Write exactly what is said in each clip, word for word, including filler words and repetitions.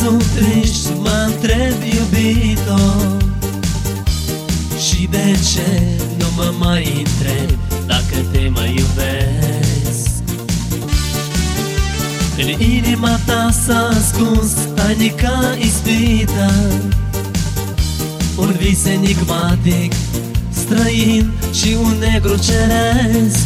sunt trist, mă întreb, iubito, și de ce nu mă mai întreb dacă te mai iubesc? În inima ta s-a ascuns tanica ispita, un vis enigmatic, străin și un negru ceresc.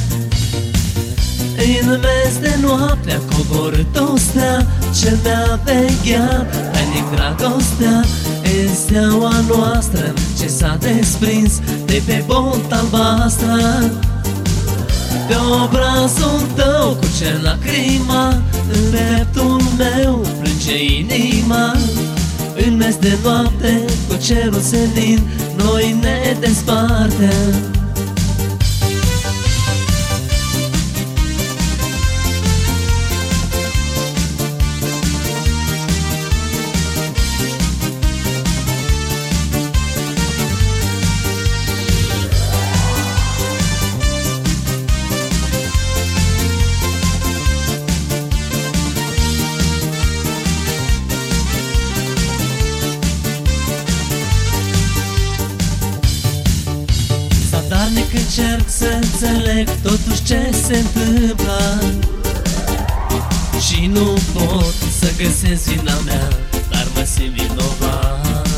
În mes de noapte a coborât o stea ce mi-a vegheat tainic dragostea. E steaua noastră ce s-a desprins de pe bolta albastră. Pe obrazul tău cu cer lacrima, în dreptul meu plânge inima. În mes de noapte cu cerul senin noi ne despartem. Zadarnic încerc să înțeleg totuși ce se întâmplă și nu pot să găsesc vina mea, dar mă simt vinovat.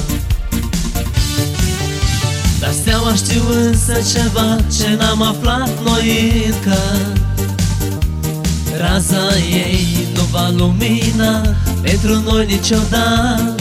Dar steaua știu însă ceva ce n-am aflat noi încă. Raza ei nu va lumina pentru noi niciodată.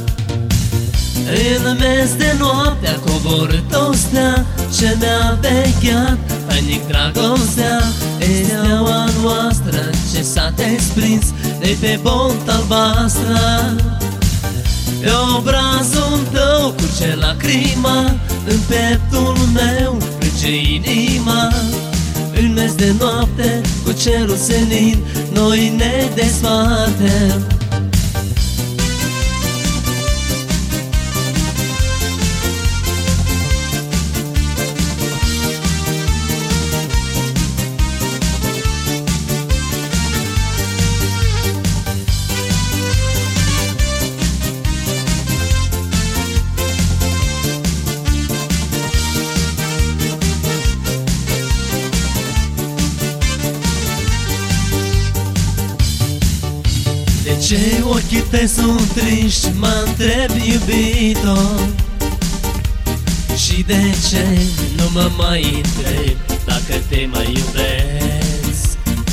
În mes de noapte a coborât o stea ce mi-a vegheat tainic dragostea. E steaua noastră ce s-a desprins de pe bolta albastră. Pe obrazul tău curge lacrima, în pieptul meu plânge inima. În mes de noapte cu cerul senin noi ne despartem. De ce ochii tăi sunt triști, mă întreb, iubito, și de ce nu mă mai întreb dacă te mai iubesc?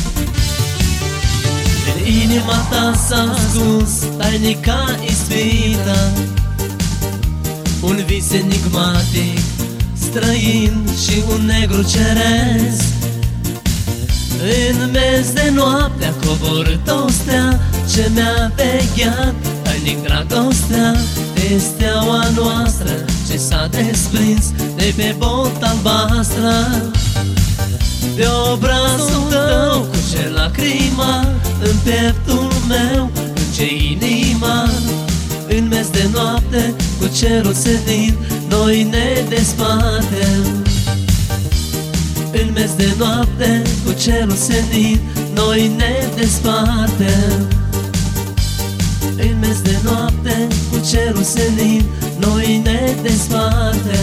În inima ta s-a ascuns tainica ispita, un vis enigmatic, străin și un negru ceresc. În mes de noapte a coborât o stea ce mi-a vegheat tainic dragostea. E steaua noastră ce s-a desprins de pe bolta albastră. Pe obrazul tău cu cer lacrima, în pieptul meu plânge inima. În mes de noapte cu cerul senin noi ne despartem. În mes de noapte cu cerul senin noi ne despartem. În mes de noapte cu cerul senin noi ne despartem.